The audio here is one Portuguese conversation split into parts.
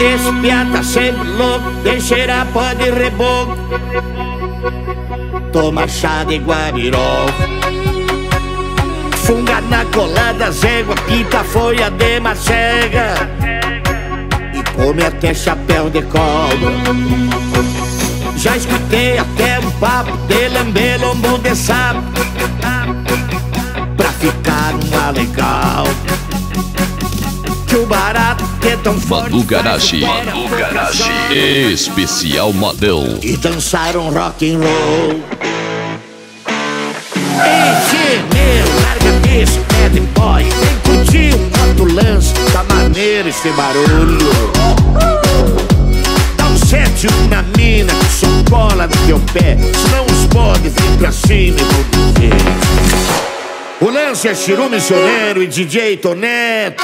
Esse piá tá sempre louco, tem cheirar pó de reboco. Toma chá de guabirol, funga na colada, zégua, pinta folha de macega e come até chapéu de cobra. Já escutei até um papo de lamber lombo de sapo pra ficar uma legal. Que o barato é tão forte. Manu Garachi, especial modão. E dançaram rock and roll. Ei, meu, larga esse bad boy, vem curtir um outro lance, tá maneiro esse barulho. Dá um 7-1 na mina que só cola no teu pé, senão os podes vir pra cima e vão dizer. O lance é Chiru Missioneiro e DJ Toneto.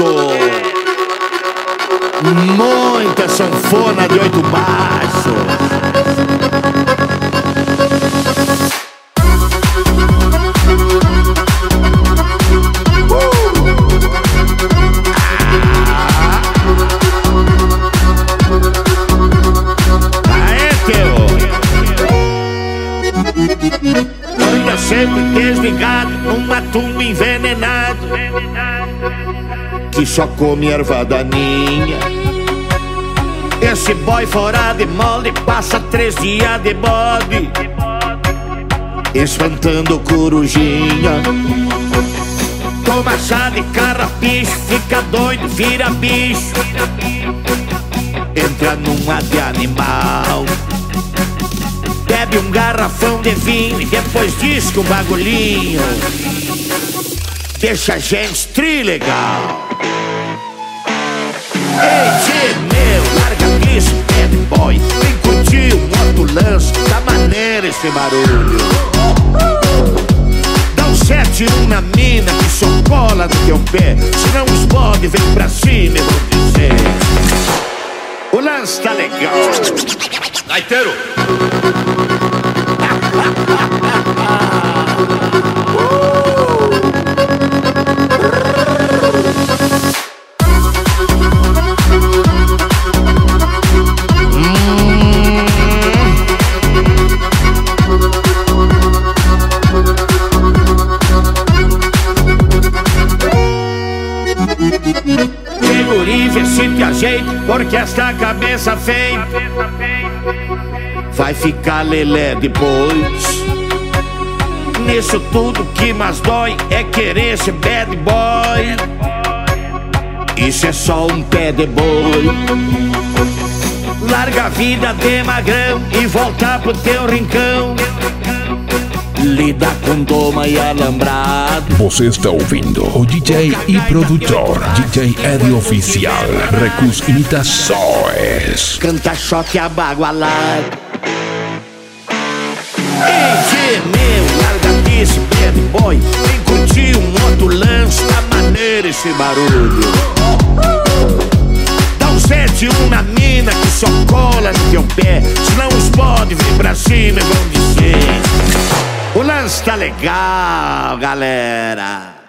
Muita sanfona de 8 baixos. Anda sempre desligado numa tumba envenenado que só come erva daninha. Esse boy fora de molde passa 3 dias de bode espantando corujinha. Toma chá de carrapicho, fica doido, vira bicho, entra numa de animal. Bebe um garrafão de vinho e depois diz que o bagulhinho deixa a gente trilegal. Ei, tchê, meu, larga isso, bad boy, vem curtir um outro lance, tá maneiro esse barulho. Dá um 7-1 na mina que só cola no teu pé, senão os bode vem pra cima e vão dizer. O lance tá legal. Gaiteiro. Guri, vê se te ajeita, porque esta cabeça feia vai ficar lelé depois. Nisso tudo que mais dói é querer ser bad boy. Isso é só um pé de boi. Larga a vida de magrão e volta pro teu rincão. Lida com doma e alambrado. Você está ouvindo o DJ e produtor DJ Ed Oficial Recus Imitações. Canta choque abagualado. Ei, meu, larga isso, bad boy, vem curtir um outro lance, tá maneiro esse barulho. Dá um 7-1 na mina que só cola no teu pé, senão os bode vir pra cima e vão dizer. O lance tá legal, galera.